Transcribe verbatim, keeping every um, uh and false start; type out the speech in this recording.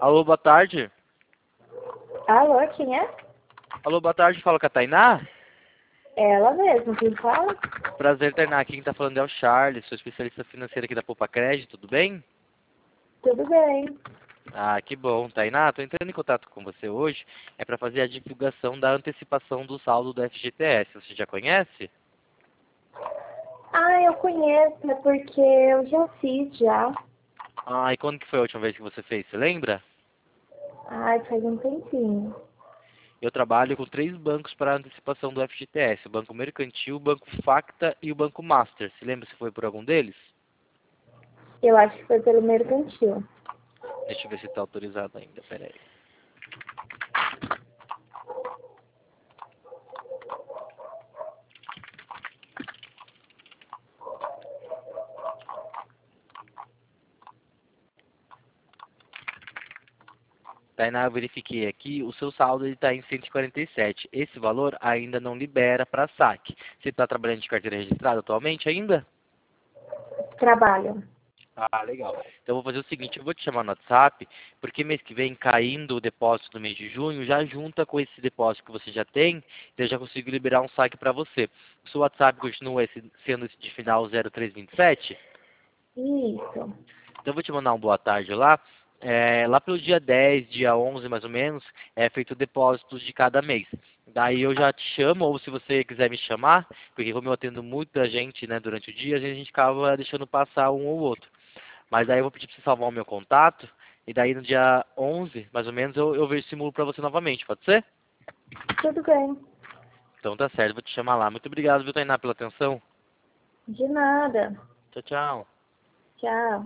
Alô, boa tarde. Alô, quem é? Alô, boa tarde, fala com a Tainá. Ela mesmo, quem fala? Prazer, Tainá. Aqui quem tá falando é o Charles, sou especialista financeiro aqui da Poupa Crédito, tudo bem? Tudo bem. Ah, que bom, Tainá. Tô entrando em contato com você hoje, é para fazer a divulgação da antecipação do saldo do F G T S. Você já conhece? Ah, eu conheço, é porque eu já fiz já. Ah, e quando que foi a última vez que você fez? Você lembra? Ai, faz um tempinho. Eu trabalho com três bancos para antecipação do F G T S, o Banco Mercantil, o Banco Facta e o Banco Master. Se lembra se foi por algum deles? Eu acho que foi pelo mercantil. Deixa eu ver se está autorizado ainda, peraí. Tainá, eu verifiquei aqui, o seu saldo está em cento e quarenta e sete. Esse valor ainda não libera para saque. Você está trabalhando de carteira registrada atualmente ainda? Trabalho. Ah, legal. Então eu vou fazer o seguinte, eu vou te chamar no WhatsApp, porque mês que vem, caindo o depósito do mês de junho, já junta com esse depósito que você já tem, então eu já consigo liberar um saque para você. O seu WhatsApp continua esse, sendo esse de final zero três vinte e sete? Isso. Então eu vou te mandar um boa tarde lá. É, lá pelo dia dez, dia onze mais ou menos, é feito depósitos de cada mês. Daí eu já te chamo, ou se você quiser me chamar, porque como eu atendo muita gente, né, durante o dia, a gente acaba deixando passar um ou outro. Mas daí eu vou pedir para você salvar o meu contato, e daí no dia onze, mais ou menos, eu, eu vejo simulo para você novamente, pode ser? Tudo bem. Então tá certo, vou te chamar lá. Muito obrigado, viu, Tainá, pela atenção. De nada. Tchau, tchau. Tchau.